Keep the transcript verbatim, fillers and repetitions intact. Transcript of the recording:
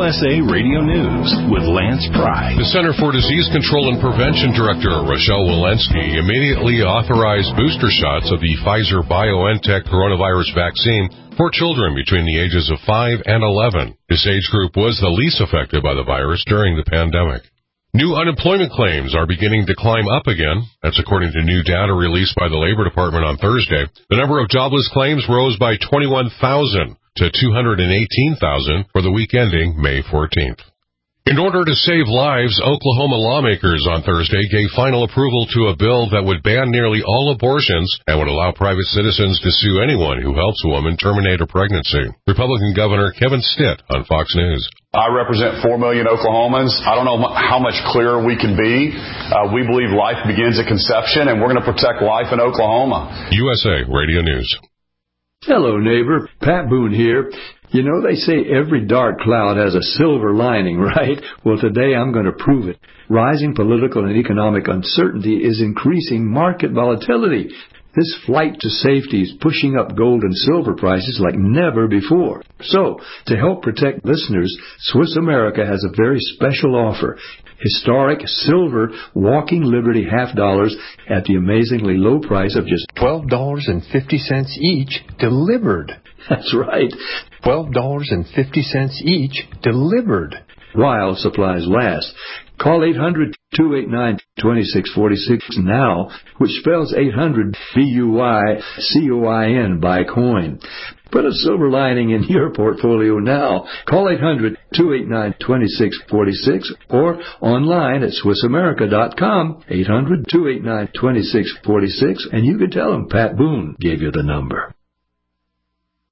S A Radio News with Lance Pry. The Center for Disease Control and Prevention Director Rochelle Walensky immediately authorized booster shots of the Pfizer-BioNTech coronavirus vaccine for children between the ages of five and eleven. This age group was the least affected by the virus during the pandemic. New unemployment claims are beginning to climb up again. That's according to new data released by the Labor Department on Thursday. The number of jobless claims rose by twenty-one thousand to two hundred eighteen thousand for the week ending May fourteenth. In order to save lives, Oklahoma lawmakers on Thursday gave final approval to a bill that would ban nearly all abortions and would allow private citizens to sue anyone who helps a woman terminate a pregnancy. Republican Governor Kevin Stitt on Fox News. I represent four million Oklahomans. I don't know how much clearer we can be. Uh, we believe life begins at conception, and we're going to protect life in Oklahoma. U S A Radio News. Hello, neighbor. Pat Boone here. You know, they say every dark cloud has a silver lining, right? Well, today I'm going to prove it. Rising political and economic uncertainty is increasing market volatility. This flight to safety is pushing up gold and silver prices like never before. So, to help protect listeners, Swiss America has a very special offer. Historic silver Walking Liberty half dollars at the amazingly low price of just twelve dollars and fifty cents each, delivered. That's right. twelve dollars and fifty cents each, delivered. While supplies last. Call eight hundred, two eight nine, two six four six now, which spells eight hundred B U Y C O I N, buy coin. Put a silver lining in your portfolio now. Call eight hundred, two eight nine, two six four six or online at Swiss America dot com, eight hundred, two eight nine, two six four six, and you can tell them Pat Boone gave you the number.